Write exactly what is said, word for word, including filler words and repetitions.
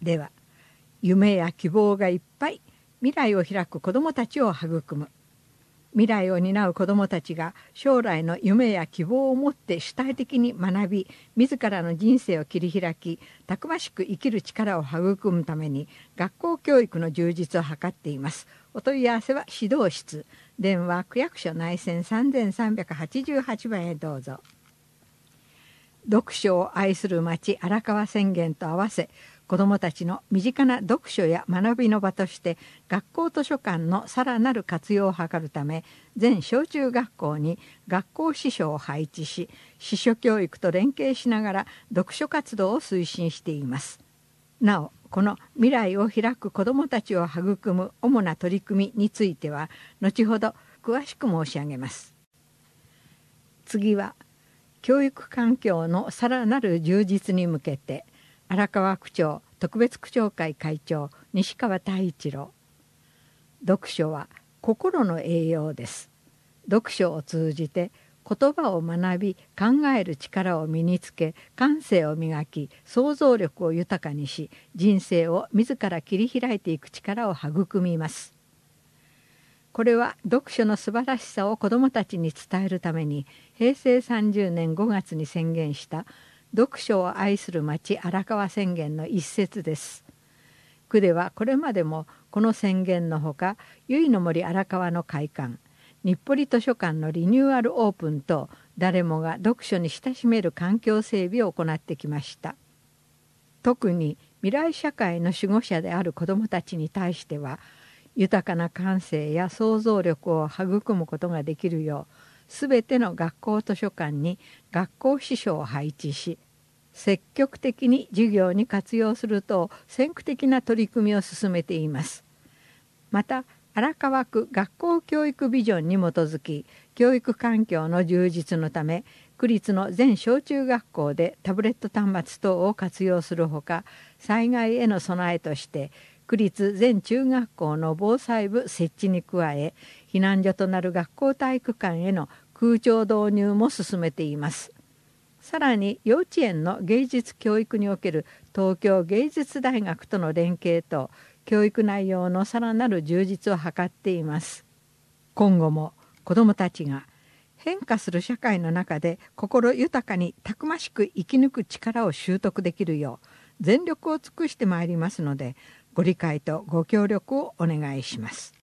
では、夢や希望がいっぱい未来を開く子どもたちを育む。未来を担う子どもたちが将来の夢や希望を持って主体的に学び、自らの人生を切り開き、たくましく生きる力を育むために学校教育の充実を図っています。お問い合わせは指導室、電話区役所内線さんさんはちはちばんへどうぞ。読書を愛する町荒川宣言と合わせ、子どもたちの身近な読書や学びの場として学校図書館のさらなる活用を図るため、全小中学校に学校司書を配置し、司書教育と連携しながら読書活動を推進しています。なお、この未来を開く子どもたちを育む主な取り組みについては後ほど詳しく申し上げます。次は教育環境のさらなる充実に向けて、荒川区長特別区長会会長西川太一郎。読書は心の栄養です。読書を通じて言葉を学び、考える力を身につけ、感性を磨き、想像力を豊かにし、人生を自ら切り開いていく力を育みます。これは読書の素晴らしさを子どもたちに伝えるために、へいせいさんじゅうねんごがつに宣言した読書を愛する町荒川宣言の一節です。区ではこれまでもこの宣言のほか、由比の森荒川の開館、日暮里図書館のリニューアルオープンと、誰もが読書に親しめる環境整備を行ってきました。特に未来社会の守護者である子どもたちに対しては、豊かな感性や想像力を育むことができるよう、すべての学校図書館に学校司書を配置し、積極的に授業に活用すると先駆的な取り組みを進めています。また、荒川区学校教育ビジョンに基づき、教育環境の充実のため、区立の全小中学校でタブレット端末等を活用するほか、災害への備えとして区立全中学校の防災部設置に加え、避難所となる学校体育館への空調導入も進めています。さらに幼稚園の芸術教育における東京芸術大学との連携と、教育内容のさらなる充実を図っています。今後も子どもたちが変化する社会の中で心豊かにたくましく生き抜く力を習得できるよう全力を尽くしてまいりますので、ご理解とご協力をお願いします。